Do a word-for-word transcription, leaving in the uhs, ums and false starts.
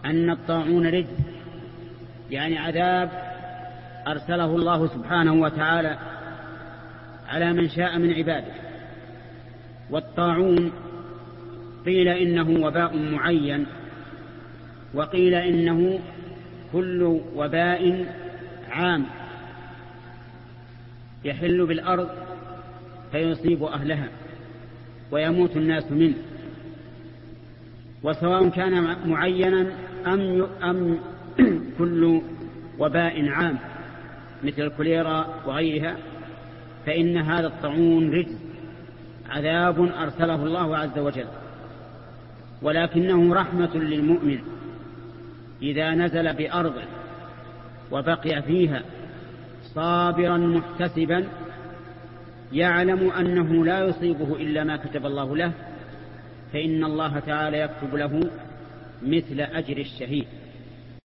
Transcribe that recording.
أن الطاعون رجس، يعني عذاب أرسله الله سبحانه وتعالى على من شاء من عباده. والطاعون قيل إنه وباء معين، وقيل إنه كل وباء عام يحل بالأرض فيصيب أهلها ويموت الناس منه. وسواء كان معينا أم, أم كل وباء عام مثل الكوليرا وغيرها، فإن هذا الطاعون رجس، عذاب أرسله الله عز وجل. ولكنه رحمة للمؤمن إذا نزل بأرض وبقي فيها صابرا محتسبا يعلم أنه لا يصيبه إلا ما كتب الله له، فإن الله تعالى يكتب له مثل أجر الشهيد.